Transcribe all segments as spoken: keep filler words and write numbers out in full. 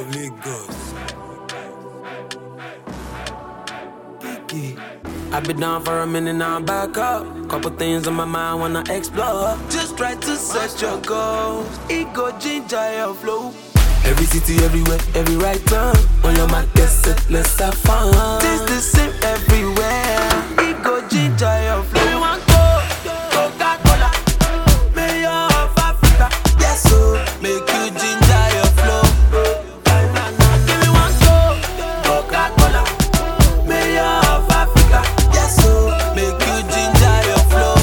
of Lagos. Kiki. I've been down for a minute, now I'm back up. Couple things on my mind, wanna explore. Just try to set your goals. Ego ginger your flow. Every city, everywhere, every right turn. On your mark, get set, let's have fun. This the same everywhere. Ego ginger your flow. We want go, Coca-Cola, mayor of Africa. Yes, so make you ginger your flow. We want go, Coca-Cola, mayor of Africa. Yes, so make you ginger your flow.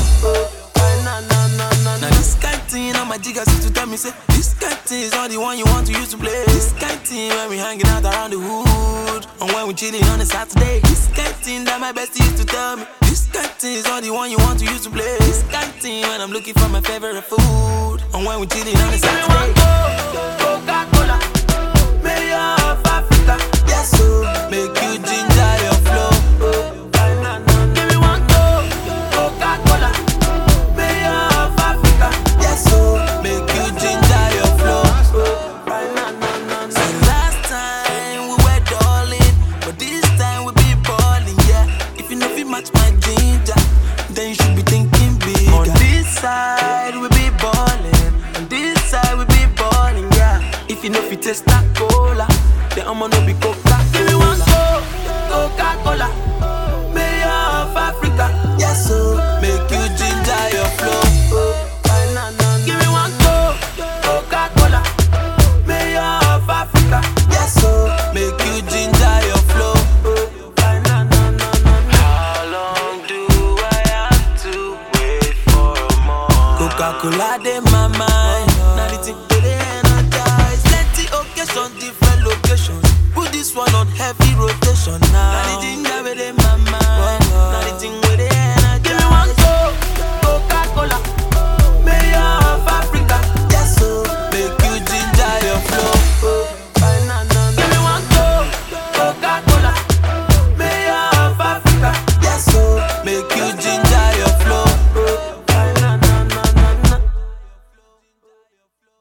Now this kind thing on my jigger used to tell me say, this kind thing is not the one you want to use to play. This kind thing when we hanging out around the hood, and when we chilling on a Saturday. This kind thing that my bestie used to tell me. This kind thing is not the one you want to use to play. This kind thing when I'm looking for my favorite food, and when we chilling on a Saturday. Coca-Cola, mayor of Africa. Yes, so make you ginger your flow. Give me one go, Coca-Cola, mayor of Africa. Yes, so make you ginger your flow. See, last time we were darling, but this time we be balling, yeah. If you know if you match my ginger, then you should be thinking bigger. On this side we be balling, on this side we be balling, yeah. If you know if you taste that cola, then I'ma know be Coca-Cola. If you want go, Coca-Cola, mayor of Africa, yes, so make you